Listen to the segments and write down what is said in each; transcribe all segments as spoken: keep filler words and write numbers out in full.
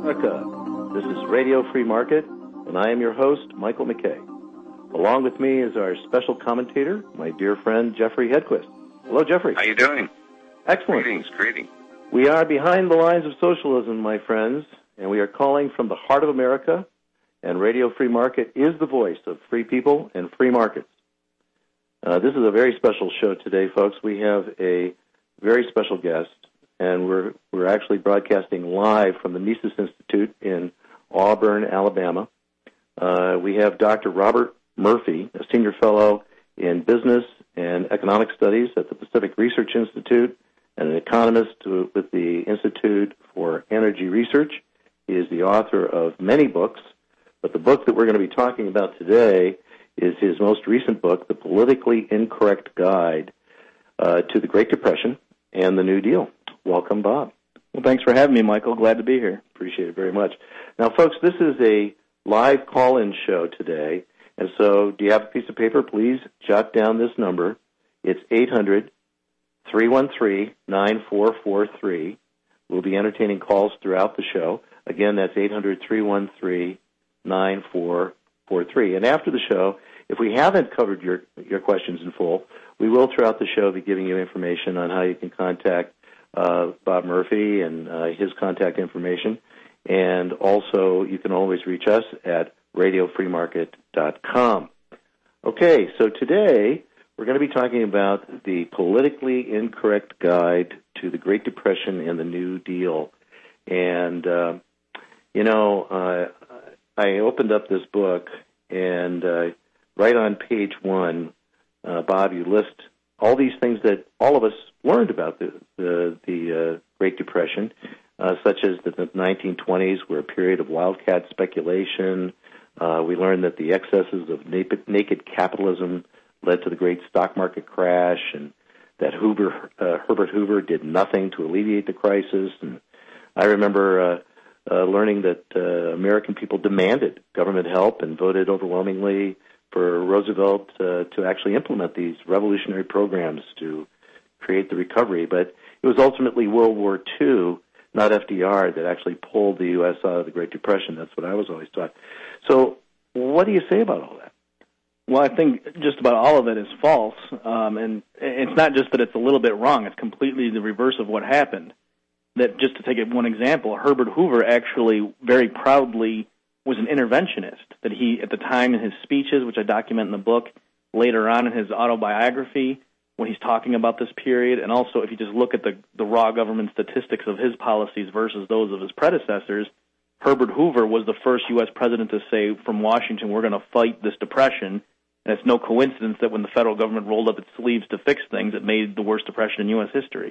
America. This is Radio Free Market, and I am your host, Michael McKay. Along with me is our special commentator, my dear friend, Jeffrey Hedquist. Hello, Jeffrey. How you doing? Excellent. Greetings, greetings. We are behind the lines of socialism, my friends, and we are calling from the heart of America, and Radio Free Market is the voice of free people and free markets. Uh, this is a very special show today, folks. We have a very special guest, and we're we're actually broadcasting live from the Mises Institute in Auburn, Alabama. Uh, we have Doctor Robert Murphy, a senior fellow in business and economic studies at the Pacific Research Institute and an economist to, with the Institute for Energy Research. He is the author of many books, but the book that we're going to be talking about today is his most recent book, The Politically Incorrect Guide uh, to the Great Depression and the New Deal. Welcome, Bob. Well, thanks for having me, Michael. Glad to be here. Appreciate it very much. Now, folks, this is a live call-in show today, and so do you have a piece of paper? Please jot down this number. It's eight hundred, three one three, nine four four three. We'll be entertaining calls throughout the show. Again, that's eight hundred, three one three, nine four four three. And after the show, if we haven't covered your, your questions in full, we will throughout the show be giving you information on how you can contact uh, Bob Murphy and uh, his contact information. And also, you can always reach us at radio free market dot com. Okay, so today we're going to be talking about the politically incorrect guide to the Great Depression and the New Deal. And, uh, you know, uh, I opened up this book, and uh, right on page one, uh, Bob, you list all these things that all of us learned about the the, the uh, Great Depression, uh, such as that the nineteen twenties were a period of wildcat speculation. Uh, we learned that the excesses of naked, naked capitalism led to the great stock market crash, and that Hoover, uh, Herbert Hoover did nothing to alleviate the crisis. And I remember uh, uh, learning that uh, American people demanded government help and voted overwhelmingly for Roosevelt uh, to actually implement these revolutionary programs to create the recovery. But it was ultimately World War Two, not F D R, that actually pulled the U S out of the Great Depression. That's what I was always taught. So what do you say about all that? Well, I think just about all of it is false. Um, and it's not just that it's a little bit wrong. It's completely the reverse of what happened. That, just to take one example, Herbert Hoover actually very proudly was an interventionist. That he, at the time in his speeches, which I document in the book, later on in his autobiography, when he's talking about this period, and also if you just look at the, the raw government statistics of his policies versus those of his predecessors, Herbert Hoover was the first U S president to say from Washington, we're going to fight this depression. And it's no coincidence that when the federal government rolled up its sleeves to fix things, it made the worst depression in U S history.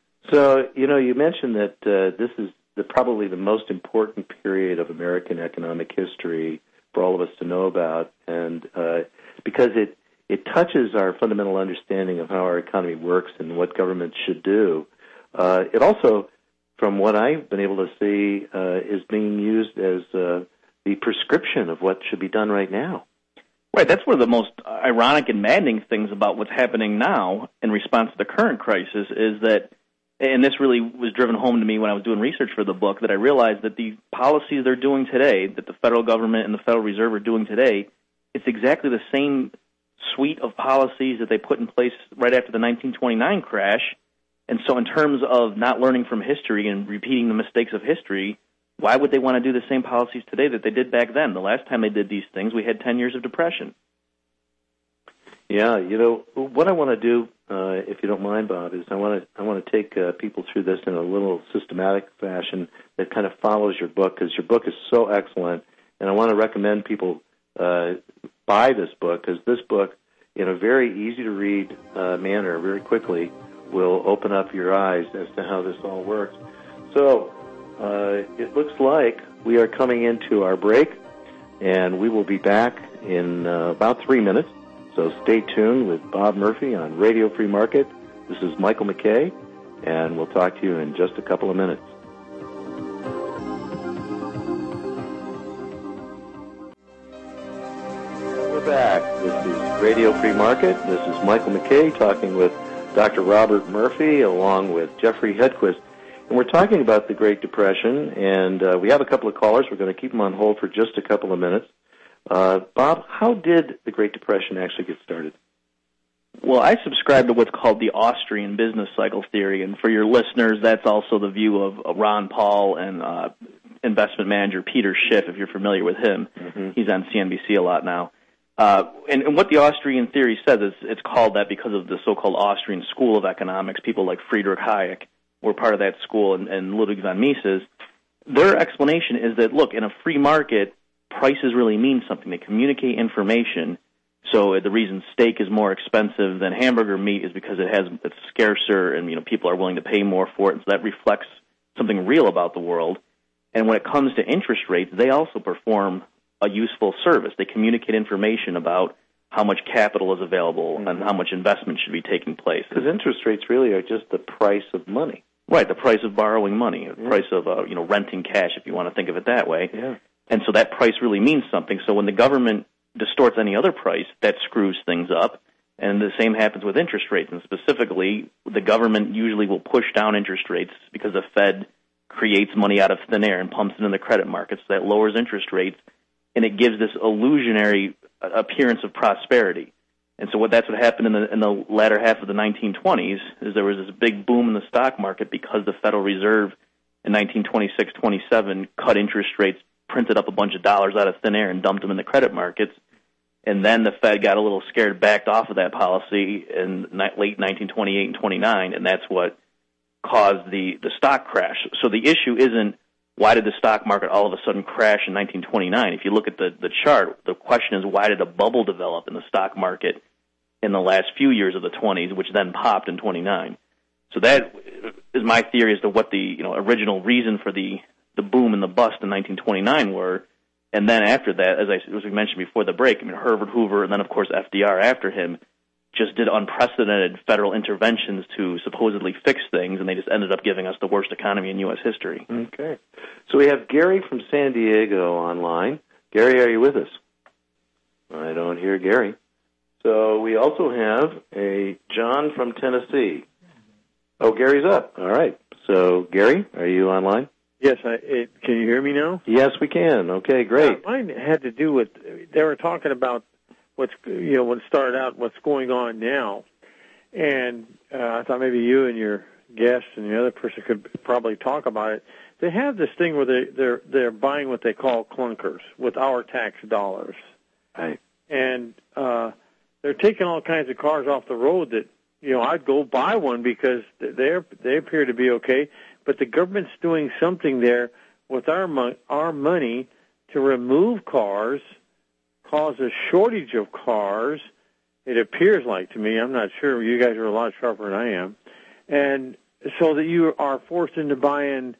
So, you know, you mentioned that uh, this is the, probably the most important period of American economic history for all of us to know about, and uh, because it, it touches our fundamental understanding of how our economy works and what government should do. Uh, it also, from what I've been able to see, uh, is being used as uh, the prescription of what should be done right now. Right, that's one of the most ironic and maddening things about what's happening now in response to the current crisis is that, and this really was driven home to me when I was doing research for the book, that I realized that the policies they're doing today, that the federal government and the Federal Reserve are doing today, it's exactly the same suite of policies that they put in place right after the nineteen twenty-nine crash. And so in terms of not learning from history and repeating the mistakes of history, why would they want to do the same policies today that they did back then? The last time they did these things, we had ten years of depression. Yeah, you know, what I want to do, uh, if you don't mind, Bob, is I want to I want to take uh, people through this in a little systematic fashion that kind of follows your book, because your book is so excellent, and I want to recommend people uh, buy this book, because this book, in a very easy-to-read uh, manner, very quickly, will open up your eyes as to how this all works. So uh, it looks like we are coming into our break, and we will be back in uh, about three minutes. So stay tuned with Bob Murphy on Radio Free Market. This is Michael McKay, and we'll talk to you in just a couple of minutes. We're back. This is Radio Free Market. This is Michael McKay talking with Doctor Robert Murphy along with Jeffrey Hedquist. And we're talking about the Great Depression, and uh, we have a couple of callers. We're going to keep them on hold for just a couple of minutes. Uh, Bob, how did the Great Depression actually get started? Well, I subscribe to what's called the Austrian business cycle theory, and for your listeners, that's also the view of Ron Paul and uh, investment manager Peter Schiff, if you're familiar with him. Mm-hmm. He's on C N B C a lot now. Uh, and, and what the Austrian theory says is it's called that because of the so-called Austrian School of Economics. People like Friedrich Hayek were part of that school, and, and Ludwig von Mises. Their explanation is that, look, in a free market, prices really mean something. They communicate information. So the reason steak is more expensive than hamburger meat is because it has it's scarcer, and you know people are willing to pay more for it. And so that reflects something real about the world. And when it comes to interest rates, they also perform a useful service. They communicate information about how much capital is available mm-hmm. and how much investment should be taking place. Because interest rates really are just the price of money. Right, the price of borrowing money, the yeah. price of uh, you know renting cash, if you want to think of it that way. Yeah. And so that price really means something. So when the government distorts any other price, that screws things up. And the same happens with interest rates. And specifically, the government usually will push down interest rates because the Fed creates money out of thin air and pumps it in the credit markets. So that lowers interest rates, and it gives this illusionary appearance of prosperity. And so what that's what happened in the in the latter half of the nineteen twenties is there was this big boom in the stock market because the Federal Reserve in nineteen twenty-six twenty-seven cut interest rates, printed up a bunch of dollars out of thin air and dumped them in the credit markets. And then the Fed got a little scared, backed off of that policy in late nineteen twenty-eight and twenty-nine, and that's what caused the, the stock crash. So the issue isn't why did the stock market all of a sudden crash in nineteen twenty-nine. If you look at the, the chart, the question is why did a bubble develop in the stock market in the last few years of the twenties, which then popped in twenty-nine. So that is my theory as to what the you know original reason for the, the boom and the bust in nineteen twenty-nine were. And then after that, as I as we mentioned before the break, I mean, Herbert Hoover and then, of course, F D R after him just did unprecedented federal interventions to supposedly fix things, and they just ended up giving us the worst economy in U S history. Okay. So we have Gary from San Diego online. Gary, are you with us? I don't hear Gary. So we also have a John from Tennessee. Oh, Gary's up. All right. So, Gary, are you online? Yes, I, it, can you hear me now? Yes, we can. Okay, great. Yeah, mine had to do with, they were talking about what's, you know, when it started out, what's going on now. And uh, I thought maybe you and your guest and the other person could probably talk about it. They have this thing where they, they're, they're buying what they call clunkers with our tax dollars. Right. And uh, they're taking all kinds of cars off the road that, you know, I'd go buy one because they're, they appear to be okay. But the government's doing something there with our mo- our money to remove cars, cause a shortage of cars. It appears like to me. I'm not sure. You guys are a lot sharper than I am. And so that you are forced into buying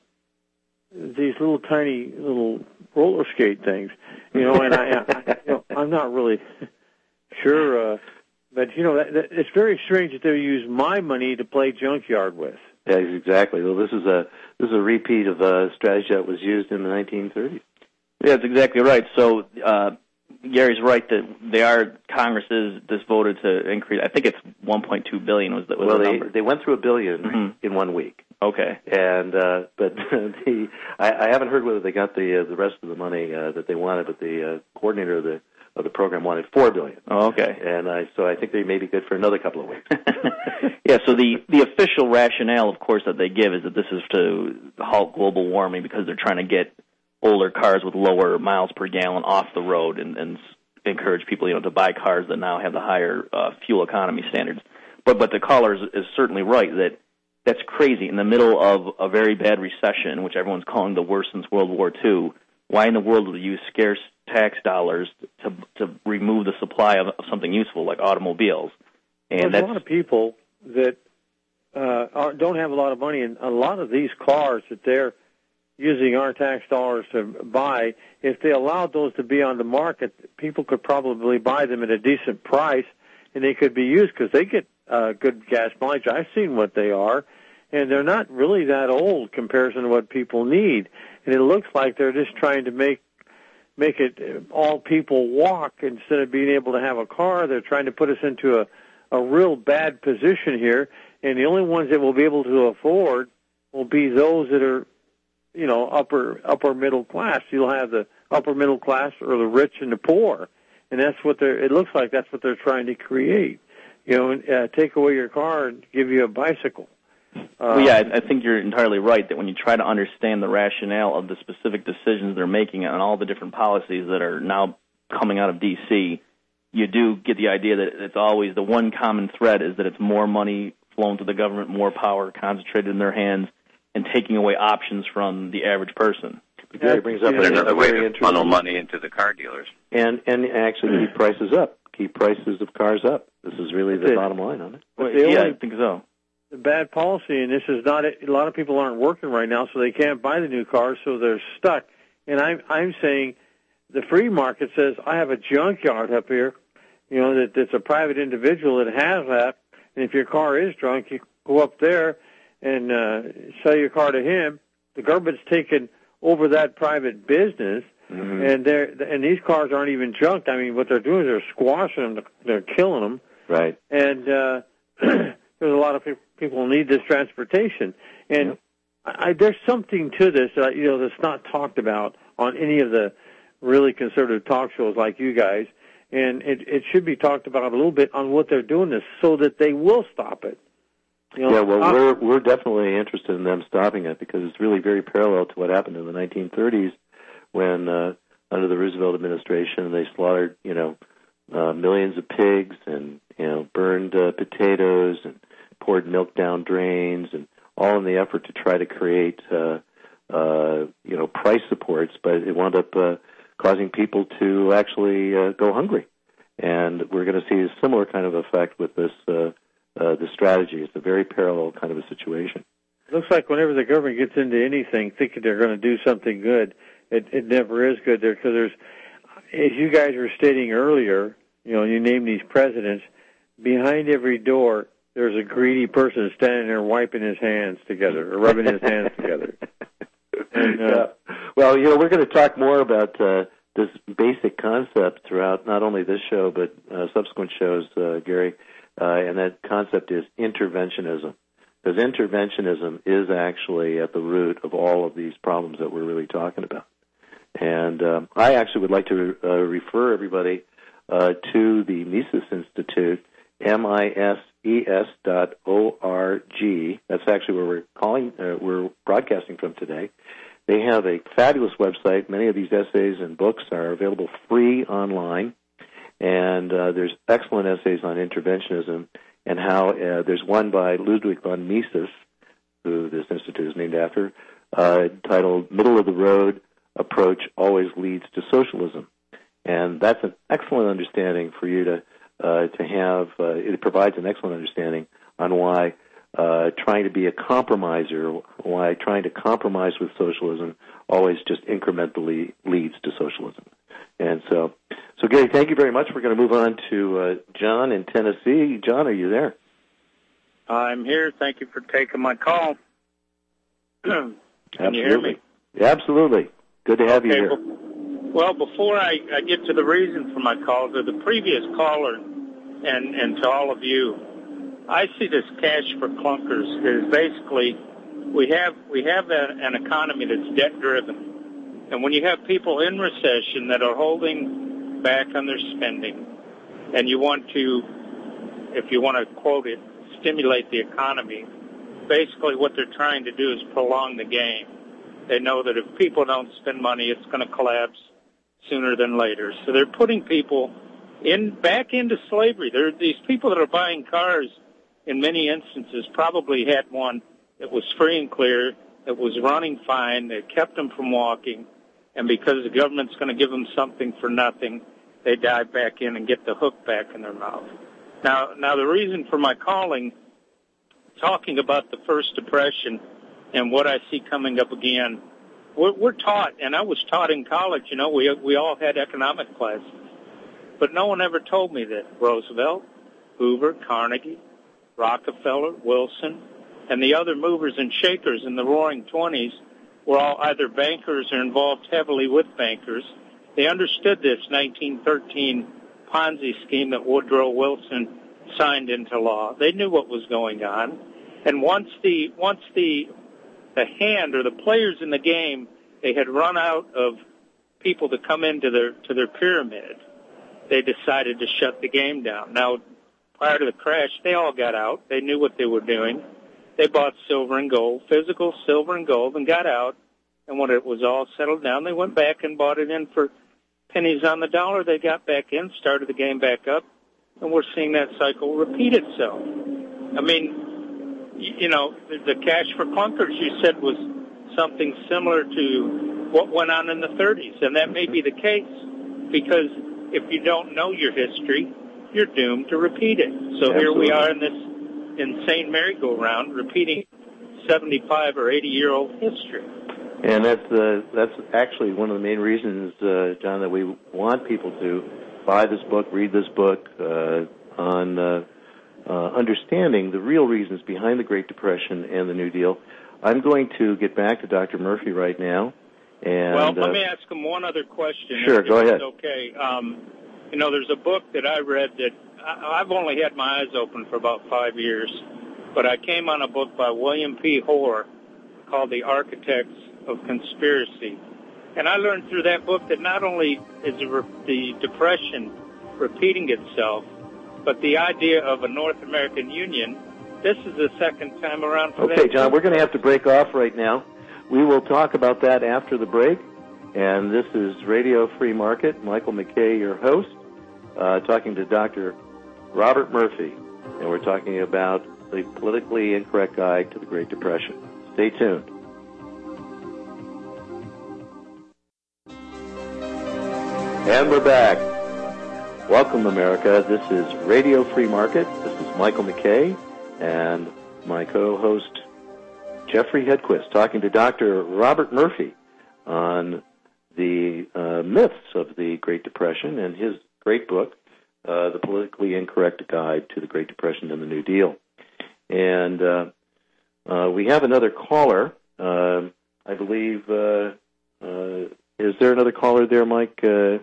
these little tiny little roller skate things. You know, and I, I you know, I'm not really sure. Uh, but, you know, that, that, it's very strange that they use my money to play junkyard with. Yeah, exactly. Well, this is a this is a repeat of a strategy that was used in the nineteen thirties. Yeah, that's exactly right. So uh, Gary's right that they are Congress is just voted to increase. I think it's one point two billion was the, was well, the they number. they went through a billion mm-hmm. in one week. Okay, and uh, but the I, I haven't heard whether they got the uh, the rest of the money uh, that they wanted, but the uh, coordinator of the of the program wanted four billion. Oh, okay. And I, so I think they may be good for another couple of weeks. Yeah. So the the official rationale, of course, that they give is that this is to halt global warming because they're trying to get older cars with lower miles per gallon off the road and, and encourage people, you know, to buy cars that now have the higher uh, fuel economy standards. But but the caller is, is certainly right that that's crazy in the middle of a very bad recession, which everyone's calling the worst since World War Two. Why in the world would we use scarce tax dollars to to remove the supply of, of something useful like automobiles? And well, there's that's, a lot of people that uh, are, don't have a lot of money, and a lot of these cars that they're using our tax dollars to buy, if they allowed those to be on the market, people could probably buy them at a decent price, and they could be used because they get uh, good gas mileage. I've seen what they are, and they're not really that old in comparison to what people need. And it looks like they're just trying to make make it all people walk instead of being able to have a car. They're trying to put us into a, a real bad position here, and the only ones that will be able to afford will be those that are, you know, upper upper middle class. You'll have the upper middle class or the rich and the poor, and that's what they're. It looks like that's what they're trying to create. You know, uh, take away your car and give you a bicycle. Uh, well, yeah, I, I think you're entirely right that when you try to understand the rationale of the specific decisions they're making and all the different policies that are now coming out of D C, you do get the idea that it's always the one common thread is that it's more money flown to the government, more power concentrated in their hands, and taking away options from the average person. Gary brings up another way to funnel money into the car dealers. And and actually keep prices up, keep prices of cars up. This is really the bottom line on it. Well, yeah, only, I think so. The bad policy, and this is not, a, a lot of people aren't working right now, so they can't buy the new cars, so they're stuck. And I'm, I'm saying the free market says, I have a junkyard up here, you know, that it's a private individual that has that, and if your car is drunk, you go up there and uh, sell your car to him. The government's taken over that private business, mm-hmm. and they're and these cars aren't even junked. I mean, what they're doing is they're squashing them, they're killing them. Right. And uh, there's a lot of people who need this transportation, and yep. I, there's something to this, uh, you know, that's not talked about on any of the really conservative talk shows like you guys, and it, it should be talked about a little bit on what they're doing this so that they will stop it. You know, yeah, well, stop we're we're definitely interested in them stopping it because it's really very parallel to what happened in the nineteen thirties when, uh, under the Roosevelt administration, they slaughtered, you know, uh, millions of pigs and, you know, burned uh, potatoes and poured milk down drains, and all in the effort to try to create, uh, uh, you know, price supports, but it wound up uh, causing people to actually uh, go hungry. And we're going to see a similar kind of effect with this uh, uh, the strategy. It's a very parallel kind of a situation. It looks like whenever the government gets into anything, thinking they're going to do something good, it, it never is good there because there's, as you guys were stating earlier, you know, you named these presidents, behind every door, there's a greedy person standing there wiping his hands together or rubbing his hands together. And, uh, yeah. Well, you know, we're going to talk more about uh, this basic concept throughout not only this show but uh, subsequent shows, uh, Gary, uh, and that concept is interventionism. Because interventionism is actually at the root of all of these problems that we're really talking about. And um, I actually would like to uh, refer everybody uh, to the Mises Institute, M I S E S dot O R G. That's actually where we're calling, uh, we're broadcasting from today. They have a fabulous website. Many of these essays and books are available free online, and uh, there's excellent essays on interventionism and how uh, there's one by Ludwig von Mises, who this institute is named after, uh, titled "Middle of the Road Approach Always Leads to Socialism," and that's an excellent understanding for you to uh, to have. Uh, it provides an excellent understanding on why uh, trying to be a compromiser, why trying to compromise with socialism always just incrementally leads to socialism. And so, so Gary, thank you very much. We're going to move on to uh, John in Tennessee. John, are you there? I'm here. Thank you for taking my call. Can Absolutely. you hear me? Absolutely. Good to have okay, you here. Well, before I, I get to the reason for my call, to the previous caller and, and to all of you, I see this cash for clunkers is basically we have we have a, an economy that's debt-driven. And when you have people in recession that are holding back on their spending, and you want to, if you want to quote it, stimulate the economy, basically what they're trying to do is prolong the game. They know that if people don't spend money, it's going to collapse sooner than later. So they're putting people in back into slavery. There, these people that are buying cars, in many instances, probably had one that was free and clear, that was running fine, that kept them from walking, and because the government's going to give them something for nothing, they dive back in and get the hook back in their mouth. Now, now the reason for my calling, talking about the First Depression and what I see coming up again, we're, we're taught, and I was taught in college, you know, we we all had economic classes, but no one ever told me that Roosevelt, Hoover, Carnegie, Rockefeller, Wilson, and the other movers and shakers in the Roaring Twenties were all either bankers or involved heavily with bankers. They understood this nineteen thirteen Ponzi scheme that Woodrow Wilson signed into law. They knew what was going on. And once the once the the hand or the players in the game, they had run out of people to come into their to their pyramid. They decided to shut the game down. Now, prior to the crash, they all got out. They knew what they were doing. They bought silver and gold, physical silver and gold, and got out. And when it was all settled down, they went back and bought it in for pennies on the dollar. They got back in, started the game back up, and we're seeing that cycle repeat itself. I mean, you know, the cash for clunkers you said was something similar to what went on in the thirties, and that may be the case because if you don't know your history, you're doomed to repeat it. So Absolutely. Here we are in this insane merry-go-round repeating seventy-five or eighty-year-old history. And that's uh, that's actually one of the main reasons, uh, John, that we want people to buy this book, read this book uh, on uh, uh, understanding the real reasons behind the Great Depression and the New Deal. I'm going to get back to Doctor Murphy right now. And, well, let uh, me ask him one other question. Sure, if go ahead. Okay. Um, you know, there's a book that I read that I, I've only had my eyes open for about five years, but I came on a book by William P. Hoare called The Architects of Conspiracy. And I learned through that book that not only is the, re- the Depression repeating itself, but the idea of a North American Union, this is the second time around for okay, that. Okay, John, we're going to have to break off right now. We will talk about that after the break. And this is Radio Free Market. Michael McKay, your host, uh, talking to Doctor Robert Murphy. And we're talking about the politically incorrect guide to the Great Depression. Stay tuned. And we're back. Welcome, America. This is Radio Free Market. This is Michael McKay and my co-host, Jeffrey Hedquist, talking to Doctor Robert Murphy on the uh, myths of the Great Depression and his great book, uh, The Politically Incorrect Guide to the Great Depression and the New Deal. And uh, uh, we have another caller. Uh, I believe, uh, uh, is there another caller there, Mike? Uh,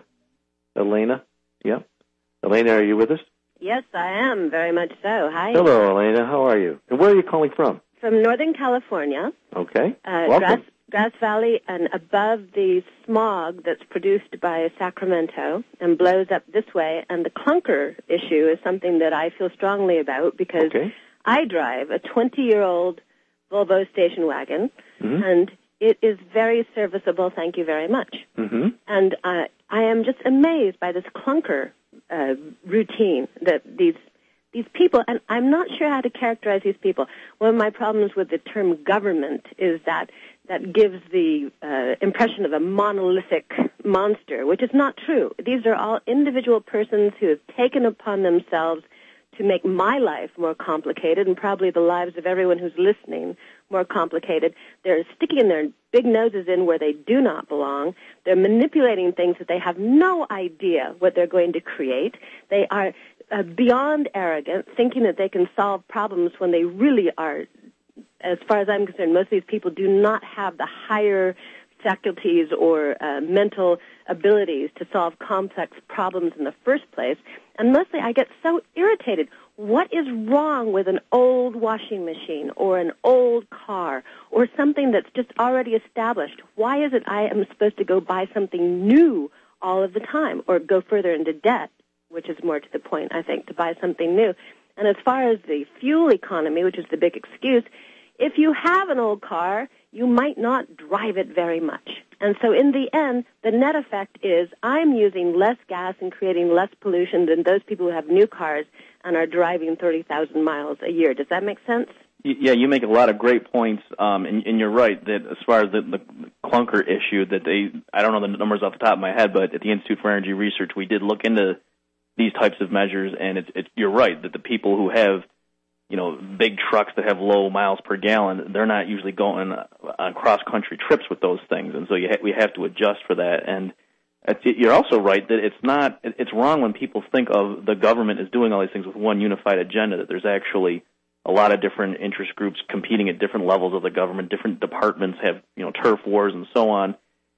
Elena? Yeah? Elena, are you with us? Yes, I am, very much so. Hi. Hello, Elena. How are you? And where are you calling from? From Northern California. Okay. Uh, Welcome. Grass, Grass Valley and above the smog that's produced by Sacramento and blows up this way. And the clunker issue is something that I feel strongly about because okay. I drive a twenty-year-old Volvo station wagon, mm-hmm. and it is very serviceable, thank you very much. Mm-hmm. And uh, I am just amazed by this clunker uh, routine that these these people, and I'm not sure how to characterize these people. One of my problems with the term government is that that gives the uh, impression of a monolithic monster, which is not true. These are all individual persons who have taken upon themselves to make my life more complicated and probably the lives of everyone who's listening more complicated. They're sticking their big noses in where they do not belong. They're manipulating things that they have no idea what they're going to create. They are uh, beyond arrogant, thinking that they can solve problems when they really are, as far as I'm concerned, most of these people do not have the higher faculties or uh, mental abilities to solve complex problems in the first place. And mostly I get so irritated. What is wrong with an old washing machine or an old car or something that's just already established? Why is it I am supposed to go buy something new all of the time or go further into debt, which is more to the point, I think, to buy something new? And as far as the fuel economy, which is the big excuse, if you have an old car, you might not drive it very much. And so in the end, the net effect is I'm using less gas and creating less pollution than those people who have new cars and are driving thirty thousand miles a year. Does that make sense? Yeah, you make a lot of great points, um, and, and you're right that as far as the, the clunker issue, that they, I don't know the numbers off the top of my head, but at the Institute for Energy Research, we did look into these types of measures, and it's, it's, you're right that the people who have you know, big trucks that have low miles per gallon, they're not usually going on cross-country trips with those things, and so you ha- we have to adjust for that. And it's, you're also right that it's not, it's wrong when people think of the government as doing all these things with one unified agenda, that there's actually a lot of different interest groups competing at different levels of the government, different departments have, you know, turf wars and so on.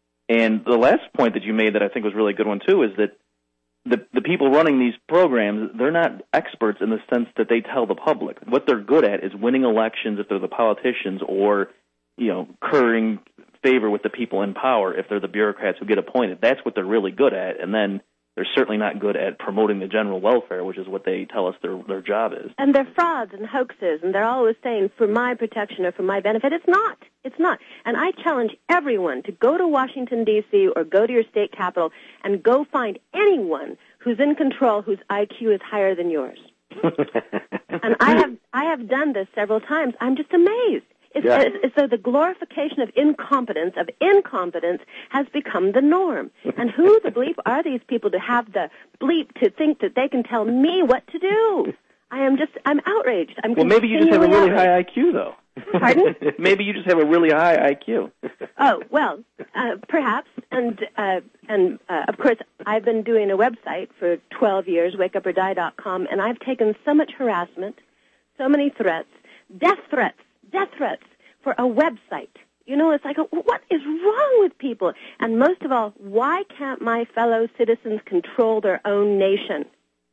And the last point that you made that I think was a really good one, too, is that The, the people running these programs, they're not experts in the sense that they tell the public. What they're good at is winning elections if they're the politicians or you know, currying favor with the people in power if they're the bureaucrats who get appointed. That's what they're really good at, and then they're certainly not good at promoting the general welfare, which is what they tell us their their job is. And they're frauds and hoaxes, and they're always saying, for my protection or for my benefit. It's not. It's not. And I challenge everyone to go to Washington, D C, or go to your state capital and go find anyone who's in control whose I Q is higher than yours. And I have I have done this several times. I'm just amazed. It's, yeah. it's, it's so the glorification of incompetence, of incompetence, has become the norm. And who the bleep are these people to have the bleep to think that they can tell me what to do? I am just, I'm outraged. I'm well, maybe you just have a really outraged. high I Q, though. Pardon? Maybe you just have a really high I Q. Oh, well, uh, perhaps. And, uh, and uh, of course, I've been doing a website for twelve years, wake up or die dot com, and I've taken so much harassment, so many threats, death threats, death threats for a website. You know, it's like, what is wrong with people? And most of all, why can't my fellow citizens control their own nation?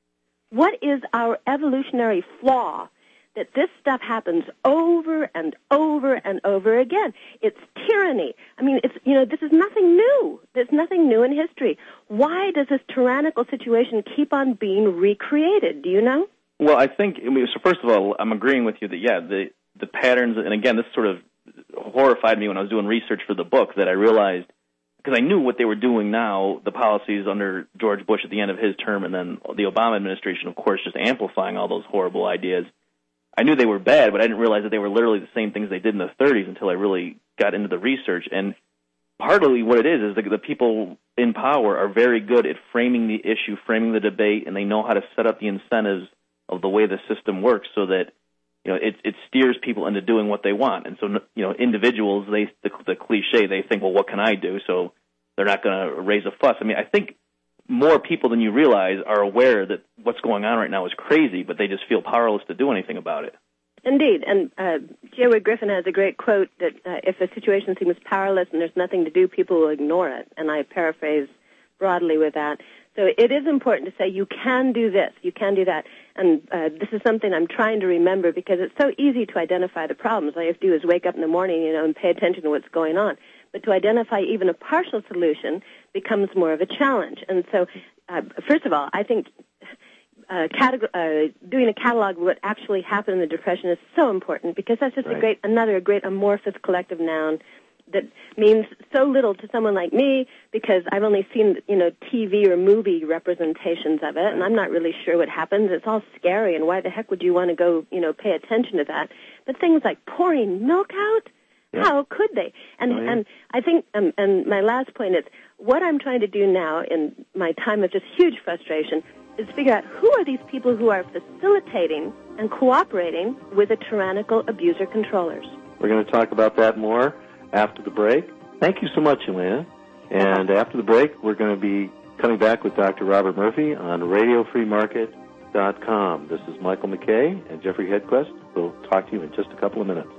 What is our evolutionary flaw that this stuff happens over and over and over again? It's tyranny. I mean, it's, you know, this is nothing new. There's nothing new in history. Why does this tyrannical situation keep on being recreated? Do you know? Well, I think, I mean, so first of all, I'm agreeing with you that, yeah, the the patterns, and again, this sort of horrified me when I was doing research for the book, that I realized, because I knew what they were doing now, the policies under George Bush at the end of his term, and then the Obama administration, of course, just amplifying all those horrible ideas. I knew they were bad, but I didn't realize that they were literally the same things they did in the thirties until I really got into the research. And partly what it is is the, the people in power are very good at framing the issue, framing the debate, and they know how to set up the incentives of the way the system works so that, you know, it, it steers people into doing what they want. And so, you know, individuals, they the, the cliche, they think, well, what can I do? So they're not going to raise a fuss. I mean, I think more people than you realize are aware that what's going on right now is crazy, but they just feel powerless to do anything about it. Indeed. And uh, J. Edward Griffin has a great quote that uh, if a situation seems powerless and there's nothing to do, people will ignore it. And I paraphrase broadly with that. So it is important to say you can do this, you can do that. And uh, this is something I'm trying to remember because it's so easy to identify the problems. All you have to do is wake up in the morning, you know, and pay attention to what's going on. But to identify even a partial solution becomes more of a challenge. And so, uh, first of all, I think uh, categ- uh, doing a catalog of what actually happened in the Depression is so important because that's just right. a great, another great amorphous collective noun that means so little to someone like me because I've only seen, you know, T V or movie representations of it, and I'm not really sure what happens. It's all scary, and why the heck would you want to go, you know, pay attention to that? But things like pouring milk out, yeah. How could they? And oh, yeah. and I think, um, and my last point is, what I'm trying to do now in my time of just huge frustration is figure out who are these people who are facilitating and cooperating with the tyrannical abuser controllers. We're going to talk about that more after the break. Thank you so much, Elena. And after the break, we're going to be coming back with Doctor Robert Murphy on radio free market dot com. This is Michael McKay and Jeffrey Hedquist. We'll talk to you in just a couple of minutes.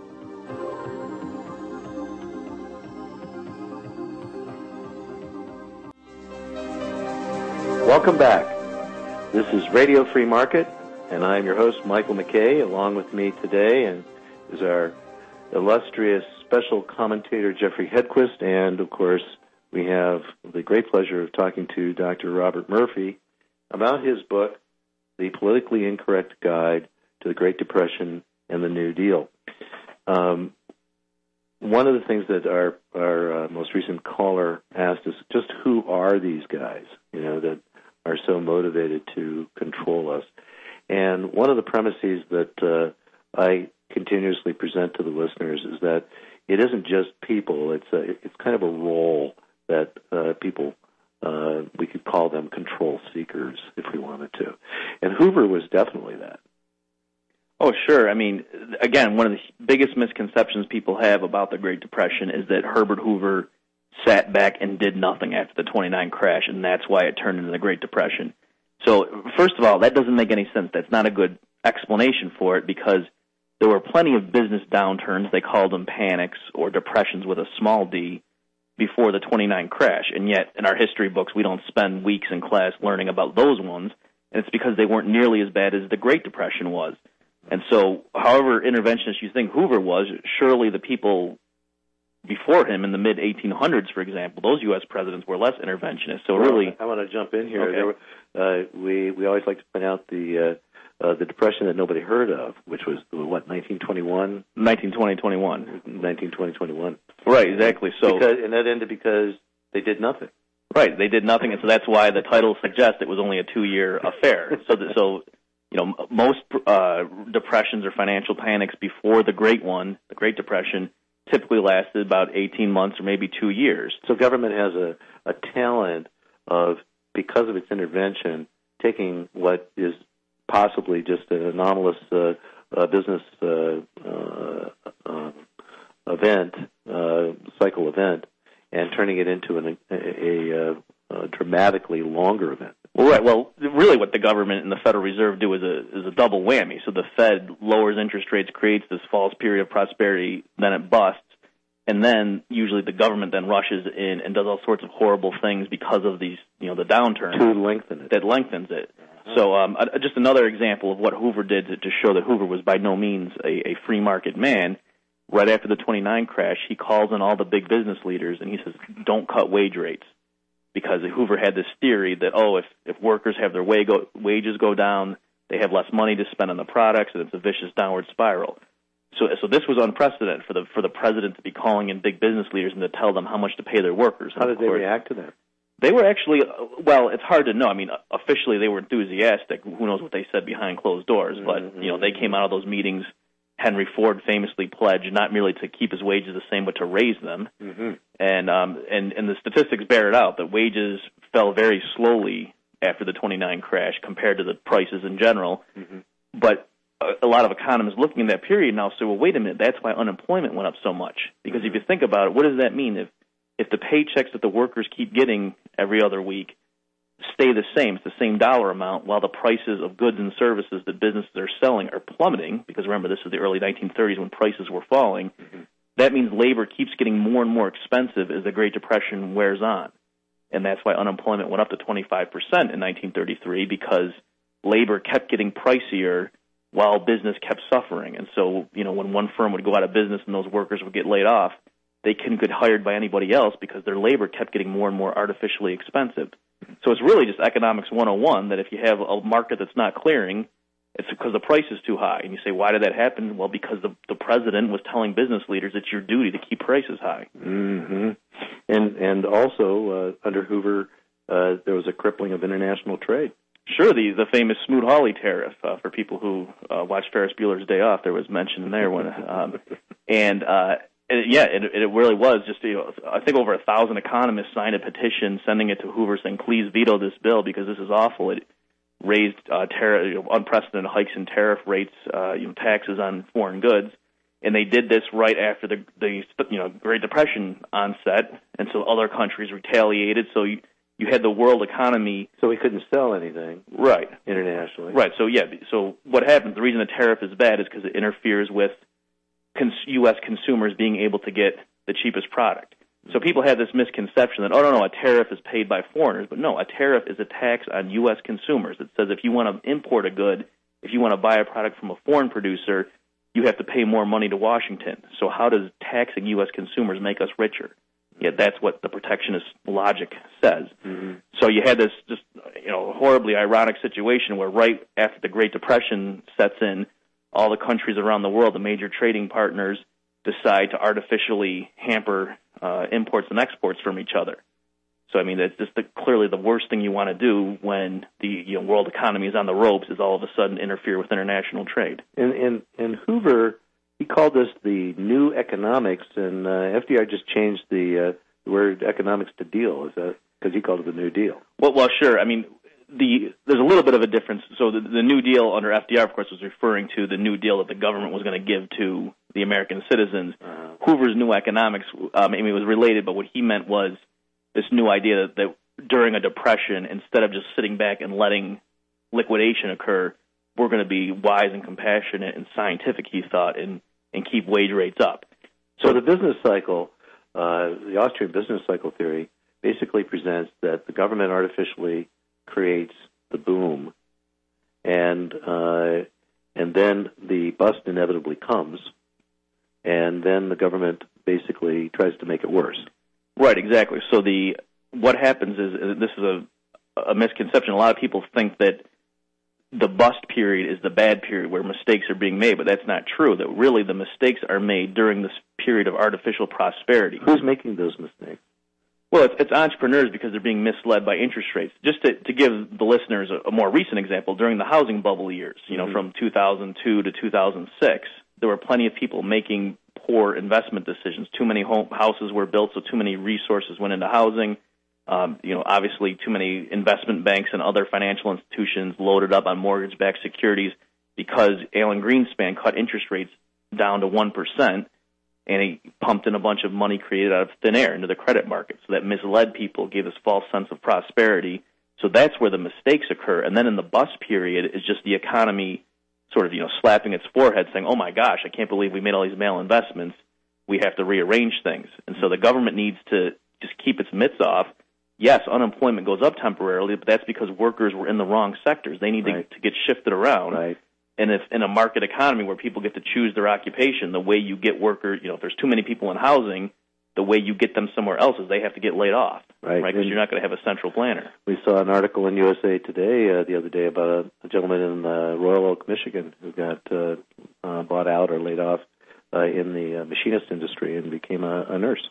Welcome back. This is Radio Free Market, and I'm your host, Michael McKay. Along with me today and is our illustrious special commentator, Jeffrey Hedquist, and, of course, we have the great pleasure of talking to Doctor Robert Murphy about his book, The Politically Incorrect Guide to the Great Depression and the New Deal. Um, one of the things that our, our uh, most recent caller asked is just who are these guys, you know, that are so motivated to control us. And one of the premises that uh, I continuously present to the listeners is that it isn't just people. It's a, it's kind of a role that uh, people, uh, we could call them control seekers if we wanted to. And Hoover was definitely that. Oh, sure. I mean, again, one of the biggest misconceptions people have about the Great Depression is that Herbert Hoover sat back and did nothing after the twenty-nine crash, and that's why it turned into the Great Depression. So, first of all, that doesn't make any sense. That's not a good explanation for it because there were plenty of business downturns, they called them panics or depressions with a small d, before the twenty-nine crash. And yet, in our history books, we don't spend weeks in class learning about those ones, and it's because they weren't nearly as bad as the Great Depression was. And so, however interventionist you think Hoover was, surely the people before him in the mid eighteen hundreds, for example, those U S presidents were less interventionist. So well, really, I want to jump in here. Okay. There were, uh, we we always like to point out the uh, uh, the depression that nobody heard of, which was what nineteen twenty-one, nineteen twenty, twenty-one, nineteen twenty, twenty-one. Right, exactly. So because, and that ended because they did nothing. Right, they did nothing, and so that's why the title suggests it was only a two-year affair. So, that, so you know, most uh, depressions or financial panics before the Great One, the Great Depression, typically lasted about eighteen months or maybe two years. So government has a, a talent of, because of its intervention, taking what is possibly just an anomalous uh, uh, business uh, uh, uh, event, uh, cycle event, and turning it into an, a, a, a dramatically longer event. Well, right. Well, really what the government and the Federal Reserve do is a, is a double whammy. So the Fed lowers interest rates, creates this false period of prosperity, then it busts, and then usually the government then rushes in and does all sorts of horrible things because of these, you know, the downturn. To lengthen it. That lengthens it. So um, just another example of what Hoover did to, to show that Hoover was by no means a, a free market man. Right after the twenty-nine crash, he calls in all the big business leaders and he says, don't cut wage rates. Because Hoover had this theory that, oh, if, if workers have their wage go, wages go down, they have less money to spend on the products, and it's a vicious downward spiral. So so this was unprecedented for the for the president to be calling in big business leaders and to tell them how much to pay their workers. How did they react to that? They were actually, well, it's hard to know. I mean, officially they were enthusiastic. Who knows what they said behind closed doors. But, mm-hmm. you know, they came out of those meetings. Henry Ford famously pledged not merely to keep his wages the same, but to raise them. Mm-hmm. And, um, and and the statistics bear it out that wages fell very slowly after the twenty-nine crash compared to the prices in general. Mm-hmm. But a, a lot of economists looking at that period now say, well, wait a minute, that's why unemployment went up so much. Because mm-hmm. if you think about it, what does that mean? If if the paychecks that the workers keep getting every other week stay the same, it's the same dollar amount, while the prices of goods and services that businesses are selling are plummeting, because remember, this is the early nineteen thirties when prices were falling, mm-hmm. that means labor keeps getting more and more expensive as the Great Depression wears on. And that's why unemployment went up to twenty-five percent in nineteen thirty-three, because labor kept getting pricier while business kept suffering. And so, you know, when one firm would go out of business and those workers would get laid off, they couldn't get hired by anybody else because their labor kept getting more and more artificially expensive. So it's really just economics one oh one, that if you have a market that's not clearing, it's because the price is too high. And you say, why did that happen? Well, because the, the president was telling business leaders it's your duty to keep prices high. Mm-hmm. And and also, uh, under Hoover, uh, there was a crippling of international trade. Sure, the the famous Smoot-Hawley tariff, uh, for people who uh, watch Ferris Bueller's Day Off, there was mention in there. When, um, and, uh, and, yeah, it, it really was just, you know, I think over a thousand economists signed a petition sending it to Hoover saying, please veto this bill because this is awful. It raised uh, tar- you know, unprecedented hikes in tariff rates, uh, you know, taxes on foreign goods. And they did this right after the, the you know, Great Depression onset, and so other countries retaliated. So you, you had the world economy. So we couldn't sell anything. Right. Internationally. Right. So, yeah, so what happens, the reason the tariff is bad is because it interferes with cons- U S consumers being able to get the cheapest product. So people have this misconception that, oh, no, no, a tariff is paid by foreigners. But no, a tariff is a tax on U S consumers. It says if you want to import a good, if you want to buy a product from a foreign producer, you have to pay more money to Washington. So how does taxing U S consumers make us richer? Yeah, that's what the protectionist logic says. Mm-hmm. So you had this just, you know, horribly ironic situation where right after the Great Depression sets in, all the countries around the world, the major trading partners, decide to artificially hamper uh, imports and exports from each other. So, I mean, it's just the, clearly the worst thing you want to do when the you know, world economy is on the ropes is all of a sudden interfere with international trade. And, and, and Hoover, he called this the new economics, and uh, F D R just changed the uh, word economics to deal, is that because he called it the New Deal? Well, well, sure. I mean, the there's a little bit of a difference. So the, the New Deal under F D R, of course, was referring to the New Deal that the government was going to give to the American citizens. Uh-huh. Hoover's new economics, um, I mean, it was related, but what he meant was this new idea that, that during a depression, instead of just sitting back and letting liquidation occur, we're going to be wise and compassionate and scientific, he thought, and, and keep wage rates up. So, so the business cycle, uh, the Austrian business cycle theory, basically presents that the government artificially creates the boom, and uh, and then the bust inevitably comes, and then the government basically tries to make it worse. Right, exactly. So the what happens is, this is a, a misconception. A lot of people think that the bust period is the bad period where mistakes are being made, but that's not true. That really the mistakes are made during this period of artificial prosperity. Who's making those mistakes? Well, it's, it's entrepreneurs because they're being misled by interest rates. Just to, to give the listeners a, a more recent example, during the housing bubble years, you know, mm-hmm. from two thousand two to two thousand six, there were plenty of people making poor investment decisions. Too many home, houses were built, so too many resources went into housing. Um, you know, obviously too many investment banks and other financial institutions loaded up on mortgage-backed securities because Alan Greenspan cut interest rates down to one percent. And he pumped in a bunch of money created out of thin air into the credit market. So that misled people, gave this false sense of prosperity. So that's where the mistakes occur. And then in the bust period is just the economy sort of, you know, slapping its forehead saying, oh, my gosh, I can't believe we made all these malinvestments. We have to rearrange things. And so the government needs to just keep its mitts off. Yes, unemployment goes up temporarily, but that's because workers were in the wrong sectors. They need right. to, to get shifted around. Right. And if in a market economy where people get to choose their occupation, the way you get workers, you know, if there's too many people in housing, the way you get them somewhere else is they have to get laid off, right? Because right? you're not going to have a central planner. We saw an article in U S A Today uh, the other day about a, a gentleman in uh, Royal Oak, Michigan, who got uh, uh, bought out or laid off uh, in the uh, machinist industry and became a, a nurse.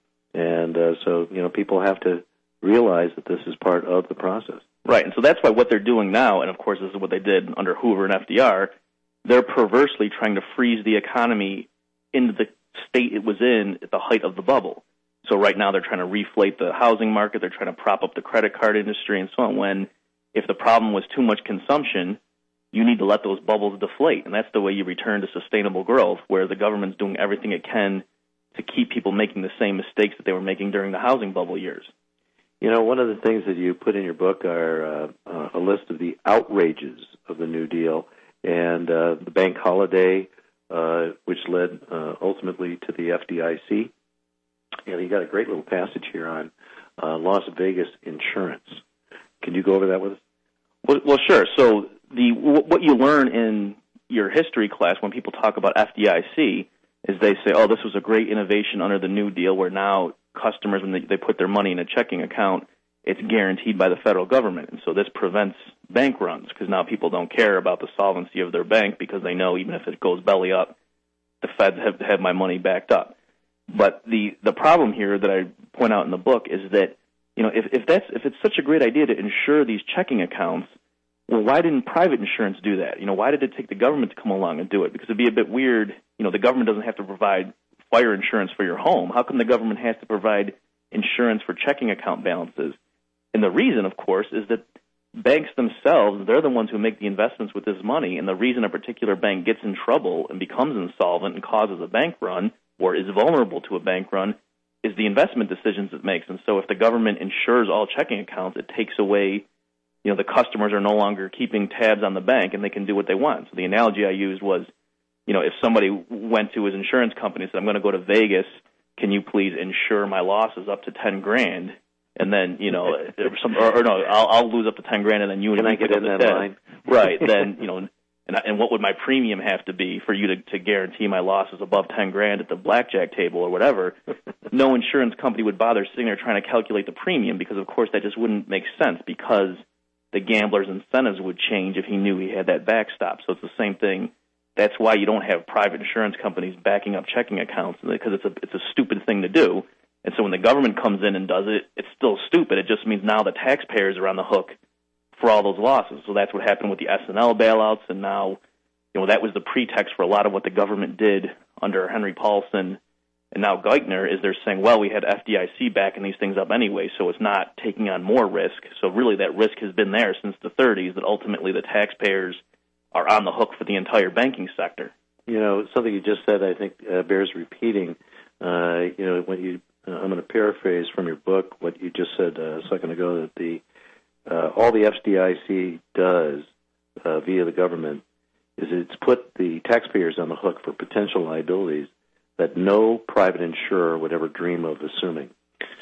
And uh, so, you know, people have to realize that this is part of the process. Right, and so that's why what they're doing now, and of course this is what they did under Hoover and F D R, they're perversely trying to freeze the economy into the state it was in at the height of the bubble. So right now they're trying to reflate the housing market, they're trying to prop up the credit card industry and so on, when if the problem was too much consumption, you need to let those bubbles deflate, and that's the way you return to sustainable growth, where the government's doing everything it can to keep people making the same mistakes that they were making during the housing bubble years. You know, one of the things that you put in your book are uh, uh, a list of the outrages of the New Deal and uh, the bank holiday, uh, which led uh, ultimately to the F D I C. And you got a great little passage here on uh, Las Vegas insurance. Can you go over that with us? Well, well, sure. So the what you learn in your history class when people talk about F D I C is they say, oh, this was a great innovation under the New Deal, where now customers, when they, they put their money in a checking account, it's guaranteed by the federal government. And so this prevents bank runs, because now people don't care about the solvency of their bank because they know even if it goes belly up, the feds have, have my money backed up. But the, the problem here that I point out in the book is that, you know, if, if that's if it's such a great idea to insure these checking accounts, well, why didn't private insurance do that? You know, why did it take the government to come along and do it? Because it'd be a bit weird. You know, the government doesn't have to provide fire insurance for your home. How come the government has to provide insurance for checking account balances? And the reason, of course, is that banks themselves, they're the ones who make the investments with this money, and the reason a particular bank gets in trouble and becomes insolvent and causes a bank run or is vulnerable to a bank run is the investment decisions it makes. And so if the government insures all checking accounts, it takes away, you know, the customers are no longer keeping tabs on the bank and they can do what they want. So the analogy I used was, you know, if somebody went to his insurance company and said, I'm going to go to Vegas, can you please insure my losses up to ten grand? And then, you know, or, some, or, or no, I'll, I'll lose up to ten grand, and then you and Can I get in that ten. line? Right. Then, you know, and, and what would my premium have to be for you to, to guarantee my losses above ten grand at the blackjack table or whatever? No insurance company would bother sitting there trying to calculate the premium, because, of course, that just wouldn't make sense, because the gambler's incentives would change if he knew he had that backstop. So it's the same thing. That's why you don't have private insurance companies backing up checking accounts, because it's a it's a stupid thing to do. And so when the government comes in and does it, it's still stupid. It just means now the taxpayers are on the hook for all those losses. So that's what happened with the S and L bailouts, and now, you know, that was the pretext for a lot of what the government did under Henry Paulson and now Geithner, is they're saying, well, we had F D I C backing these things up anyway, so it's not taking on more risk. So really that risk has been there since the thirties, that ultimately the taxpayers are on the hook for the entire banking sector. You know, something you just said, I think, uh, bears repeating. Uh, you know, when you, uh, I'm going to paraphrase from your book what you just said uh, a second ago, that the uh, all the F D I C does uh, via the government is it's put the taxpayers on the hook for potential liabilities that no private insurer would ever dream of assuming.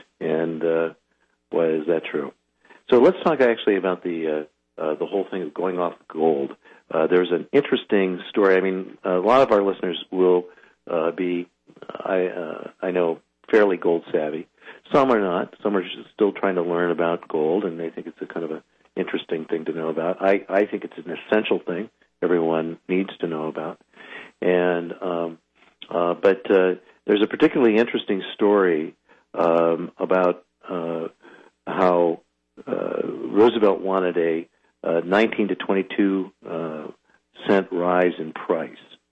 And uh, why is that true? So let's talk actually about the uh, uh, the whole thing of going off gold. Uh, there's an interesting story. I mean, a lot of our listeners will uh, be I uh, I know fairly gold savvy. Some are not. Some are just still trying to learn about gold, and they think it's a kind of an interesting thing to know about. I, I think it's an essential thing everyone needs to know about. And um, uh, but uh, there's a particularly interesting story um, about uh, how uh, Roosevelt wanted a uh, nineteen to twenty-two uh, cent rise in price,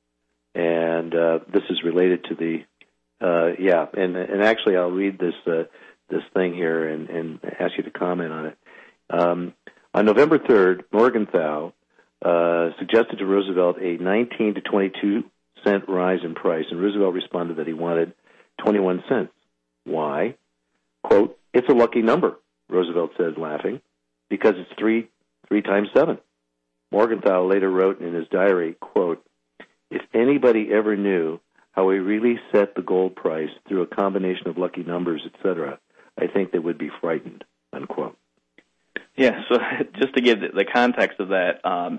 and uh, this is related to the uh, yeah. And and actually, I'll read this uh, this thing here and, and ask you to comment on it. Um, on November third, Morgenthau uh, suggested to Roosevelt a nineteen to twenty-two cent rise in price, and Roosevelt responded that he wanted twenty-one cents. Why? Quote, "It's a lucky number," Roosevelt said, laughing, "because it's three three times seven." Morgenthau later wrote in his diary, quote, "If anybody ever knew how we really set the gold price through a combination of lucky numbers, et cetera, I think they would be frightened," unquote. Yeah, so just to give the context of that, um,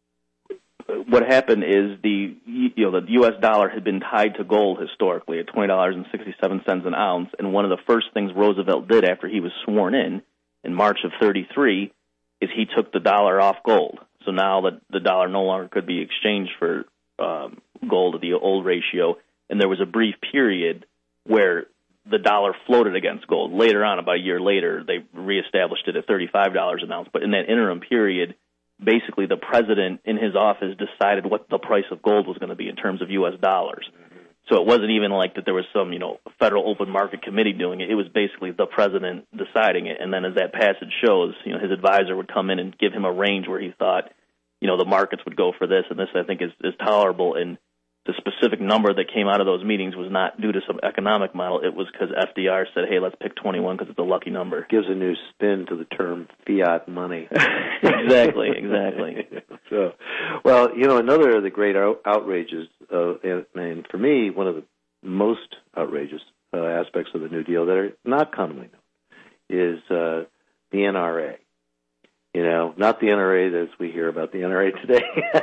what happened is the you know the U S dollar had been tied to gold historically at twenty dollars and sixty-seven cents an ounce, and one of the first things Roosevelt did after he was sworn in in March of thirty-three is he took the dollar off gold. So now the, the dollar no longer could be exchanged for um, gold at the old ratio, and there was a brief period where the dollar floated against gold. Later on, about a year later, they reestablished it at thirty-five dollars an ounce. But in that interim period, basically the president in his office decided what the price of gold was going to be in terms of U S dollars. So it wasn't even like that there was some, you know, federal open market committee doing it. It was basically the president deciding it. And then as that passage shows, you know, his advisor would come in and give him a range where he thought, you know, the markets would go for this, and this I think is, is tolerable. And the specific number that came out of those meetings was not due to some economic model. It was because F D R said, hey, let's pick twenty-one because it's a lucky number. Gives a new spin to the term fiat money. exactly, exactly. So, well, you know, another of the great out- outrages, uh, and, and for me, one of the most outrageous uh, aspects of the New Deal that are not commonly known is uh, the N R A. You know, not the N R A as we hear about the N R A today.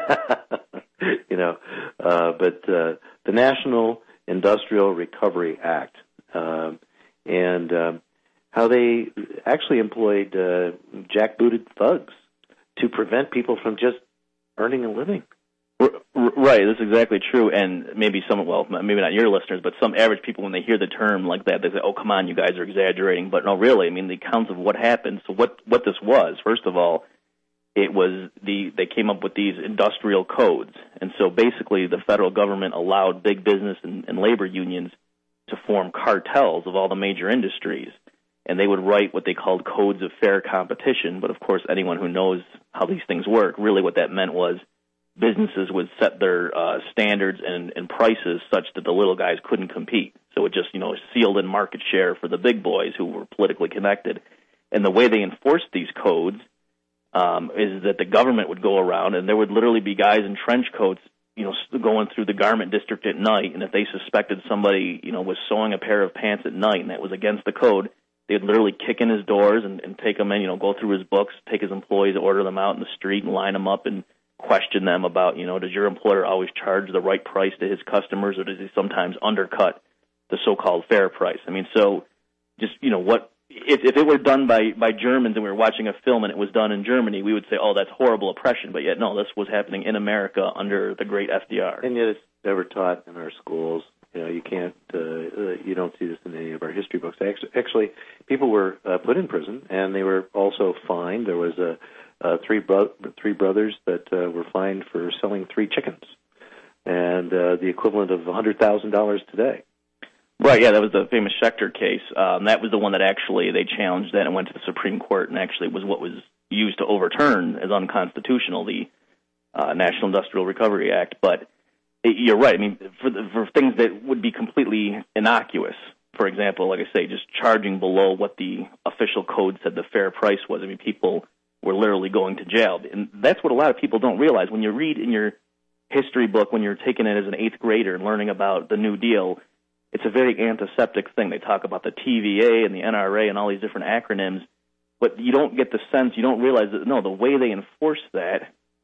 You know, uh, but uh, the National Industrial Recovery Act, uh, and um, how they actually employed uh, jackbooted thugs to prevent people from just earning a living. Right, that's exactly true. And maybe some, well, maybe not your listeners, but some average people, when they hear the term like that, they say, oh, come on, you guys are exaggerating. But no, really, I mean, the accounts of what happened. So what, what this was, first of all, it was the, they came up with these industrial codes. And so basically the federal government allowed big business and, and labor unions to form cartels of all the major industries. And they would write what they called codes of fair competition. But of course, anyone who knows how these things work, really what that meant was businesses would set their uh, standards and, and prices such that the little guys couldn't compete. So it just, you know, sealed in market share for the big boys who were politically connected. And the way they enforced these codes um, is that the government would go around and there would literally be guys in trench coats, you know, going through the garment district at night. And if they suspected somebody, you know, was sewing a pair of pants at night and that was against the code, they'd literally kick in his doors and, and take him in, you know, go through his books, take his employees, order them out in the street and line them up and question them about, you know, does your employer always charge the right price to his customers, or does he sometimes undercut the so-called fair price? I mean, so just, you know, what if, if it were done by, by Germans and we were watching a film and it was done in Germany, we would say, oh, that's horrible oppression. But yet, no, this was happening in America under the great F D R. And yet it's never taught in our schools. You know, you can't, uh, uh, you don't see this in any of our history books. Actually, actually people were uh, put in prison, and they were also fined. There was a Uh, three bro- three brothers that uh, were fined for selling three chickens, and uh, the equivalent of one hundred thousand dollars today. Right, yeah, that was the famous Schechter case. Um, that was the one that actually they challenged that and went to the Supreme Court, and actually was what was used to overturn as unconstitutional the uh, National Industrial Recovery Act. But it, you're right. I mean, for, the, for things that would be completely innocuous, for example, like I say, just charging below what the official code said the fair price was. I mean, people were literally going to jail. And that's what a lot of people don't realize. When you read in your history book, when you're taking it as an eighth grader and learning about the New Deal, it's a very antiseptic thing. They talk about the T V A and the N R A and all these different acronyms, but you don't get the sense, you don't realize that, no, the way they enforce that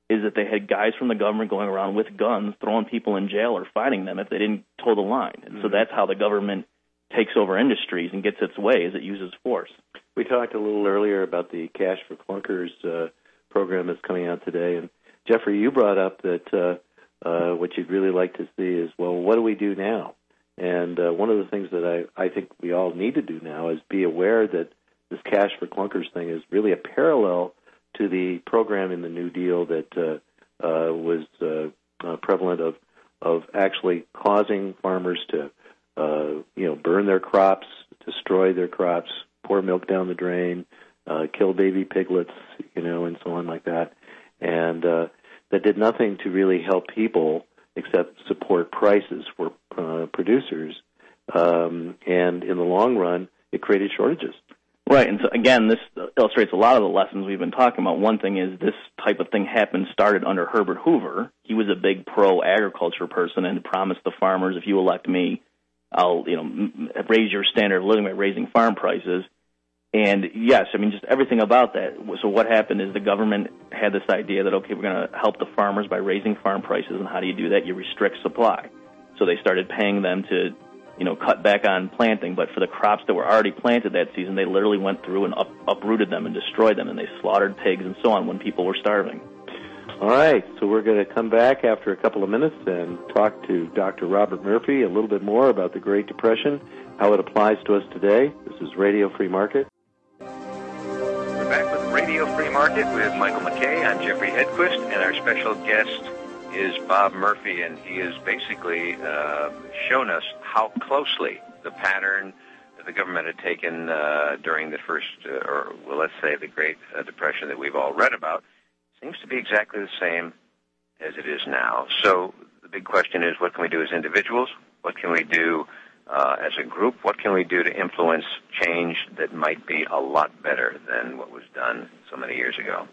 is that they had guys from the government going around with guns, throwing people in jail or fining them if they didn't toe the line. And mm-hmm. so that's how the government takes over industries and gets its way, is it uses force. We talked a little earlier about the Cash for Clunkers uh, program that's coming out today. And, Jeffrey, you brought up that uh, uh, what you'd really like to see is, well, what do we do now? And uh, one of the things that I, I think we all need to do now is be aware that this Cash for Clunkers thing is really a parallel to the program in the New Deal that uh, uh, was uh, uh, prevalent of of actually causing farmers to, uh, you know, burn their crops, destroy their crops, pour milk down the drain, uh, kill baby piglets, you know, and so on like that. And uh, that did nothing to really help people except support prices for uh, producers. Um, and in the long run, it created shortages. Right, and so again, this illustrates a lot of the lessons we've been talking about. One thing is this type of thing happened, started under Herbert Hoover. He was a big pro-agriculture person and promised the farmers, if you elect me, I'll, you know, raise your standard of living by raising farm prices. And yes, I mean, just everything about that. So what happened is the government had this idea that, okay, we're going to help the farmers by raising farm prices, and how do you do that? You restrict supply. So they started paying them to, you know, cut back on planting, but for the crops that were already planted that season, they literally went through and up, uprooted them and destroyed them, and they slaughtered pigs and so on when people were starving. All right, so we're going to come back after a couple of minutes and talk to Doctor Robert Murphy a little bit more about the Great Depression, how it applies to us today. This is Radio Free Market. We're back with Radio Free Market with Michael McKay. I'm Jeffrey Hedquist, and our special guest is Bob Murphy, and he has basically uh, shown us how closely the pattern that the government had taken uh, during the first, uh, or well, let's say the Great uh, Depression that we've all read about, seems to be exactly the same as it is now. So the big question is, what can we do as individuals? What can we do uh, as a group? What can we do to influence change that might be a lot better than what was done so many years ago?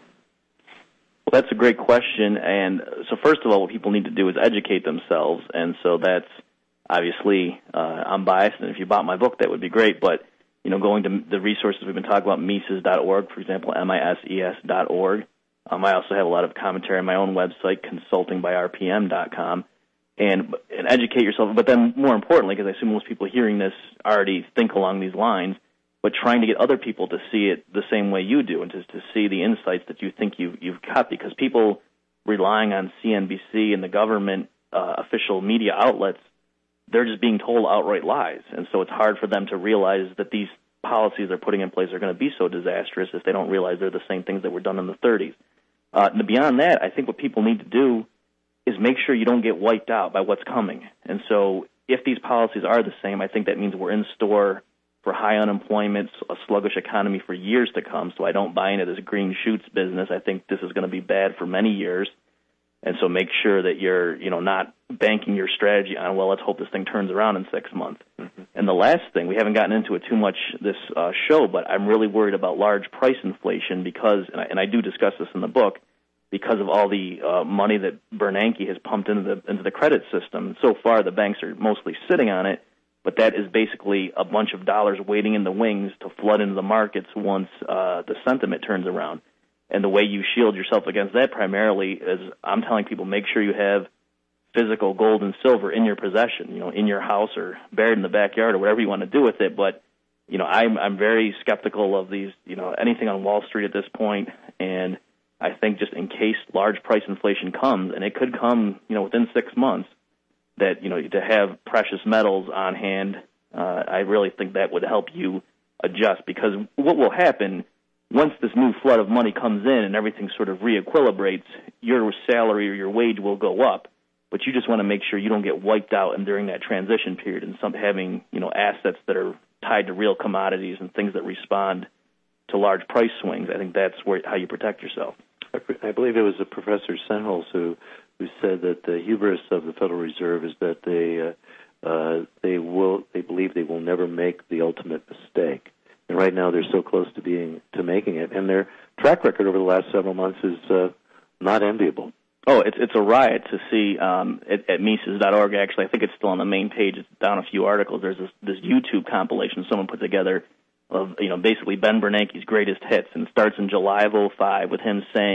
Well, that's a great question. And so first of all, what people need to do is educate themselves. And so that's obviously, uh, I'm biased, and if you bought my book, that would be great. But, you know, going to the resources we've been talking about, Mises dot org, for example, M I S E S dot org. Um, I also have a lot of commentary on my own website, consulting by R P M dot com, and, and educate yourself. But then more importantly, because I assume most people hearing this already think along these lines, but trying to get other people to see it the same way you do and to, to see the insights that you think you've, you've got, because people relying on C N B C and the government uh, official media outlets, they're just being told outright lies. And so it's hard for them to realize that these policies they're putting in place are going to be so disastrous if they don't realize they're the same things that were done in the thirties. Uh, and beyond that, I think what people need to do is make sure you don't get wiped out by what's coming. And so if these policies are the same, I think that means we're in store for high unemployment, a sluggish economy for years to come. So I don't buy into this green shoots business. I think this is going to be bad for many years. And so make sure that you're, you know, not banking your strategy on, well, let's hope this thing turns around in six months. Mm-hmm. And the last thing, we haven't gotten into it too much this uh, show, but I'm really worried about large price inflation because, and I, and I do discuss this in the book, because of all the uh, money that Bernanke has pumped into the into the credit system. So far, the banks are mostly sitting on it, but that is basically a bunch of dollars waiting in the wings to flood into the markets once uh, the sentiment turns around. And the way you shield yourself against that primarily is, I'm telling people, make sure you have physical gold and silver in your possession, you know, in your house or buried in the backyard or whatever you want to do with it. But, you know, I'm, I'm very skeptical of these, you know, anything on Wall Street at this point. And I think just in case large price inflation comes, and it could come, you know, within six months, that, you know, to have precious metals on hand, uh, I really think that would help you adjust. Because what will happen once this new flood of money comes in and everything sort of re-equilibrates, your salary or your wage will go up, but you just want to make sure you don't get wiped out and during that transition period and some having, you know, assets that are tied to real commodities and things that respond to large price swings. I think that's where how you protect yourself. I believe it was a Professor Senholz who who said that the hubris of the Federal Reserve is that they uh, uh, they will they believe they will never make the ultimate mistake. And right now, they're so close to being to making it, and their track record over the last several months is uh, not enviable. Oh, it's it's a riot to see um, at, at Mises dot org. Actually, I think it's still on the main page. It's down a few articles. There's this, this YouTube compilation someone put together of, you know, basically Ben Bernanke's greatest hits, and it starts in July of oh five with him saying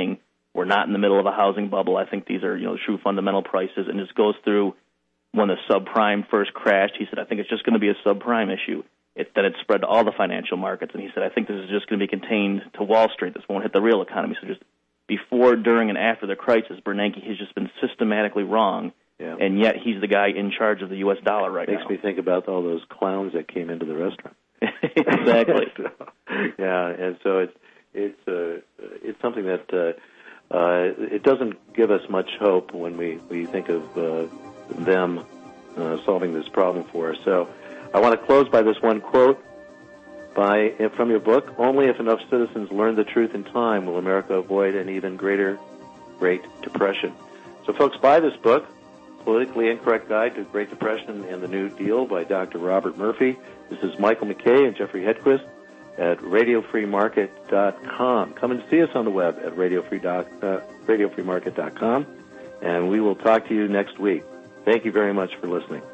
We're not in the middle of a housing bubble. I think these are, you know, true fundamental prices, and just goes through when the subprime first crashed. He said, I think it's just going to be a subprime issue. It, then it spread to all the financial markets, and he said, I think this is just going to be contained to Wall Street. This won't hit the real economy. So just before, during, and after the crisis, Bernanke has just been systematically wrong, yeah. and yet he's the guy in charge of the U S dollar right Makes now. Makes me think about all those clowns that came into the restaurant. Exactly. so, yeah, and so it's it's uh, it's something that uh, uh, it doesn't give us much hope when we, we think of uh, them uh, solving this problem for us. So I want to close by this one quote by from your book: "Only if enough citizens learn the truth in time will America avoid an even greater Great Depression." So, folks, buy this book, Politically Incorrect Guide to the Great Depression and the New Deal by Doctor Robert Murphy. This is Michael McKay and Jeffrey Hedquist at radio free market dot com. Come and see us on the web at radio free market dot com, and we will talk to you next week. Thank you very much for listening.